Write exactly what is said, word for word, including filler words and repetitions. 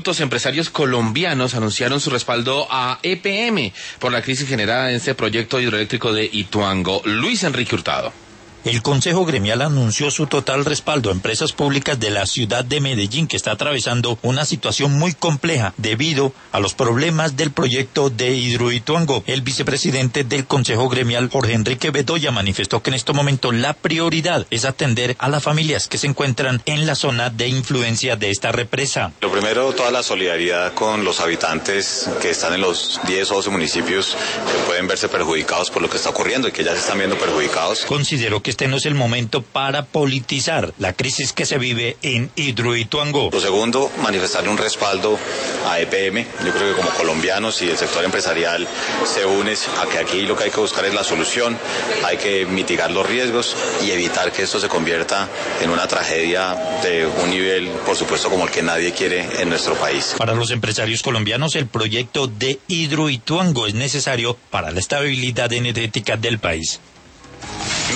Los empresarios colombianos anunciaron su respaldo a E P M por la crisis generada en este proyecto hidroeléctrico de Ituango. Luis Enrique Hurtado. El Consejo Gremial anunció su total respaldo a empresas públicas de la ciudad de Medellín, que está atravesando una situación muy compleja debido a los problemas del proyecto de Hidroituango. El vicepresidente del Consejo Gremial, Jorge Enrique Bedoya, manifestó que en este momento la prioridad es atender a las familias que se encuentran en la zona de influencia de esta represa. Lo primero, toda la solidaridad con los habitantes que están en los diez o doce municipios que pueden verse perjudicados por lo que está ocurriendo y que ya se están viendo perjudicados. Consideró que este no es el momento para politizar la crisis que se vive en Hidroituango. Lo segundo, manifestarle un respaldo a E P M. Yo creo que como colombianos y el sector empresarial se une a que aquí lo que hay que buscar es la solución, hay que mitigar los riesgos y evitar que esto se convierta en una tragedia de un nivel, por supuesto, como el que nadie quiere en nuestro país. Para los empresarios colombianos, el proyecto de Hidroituango es necesario para la estabilidad energética del país.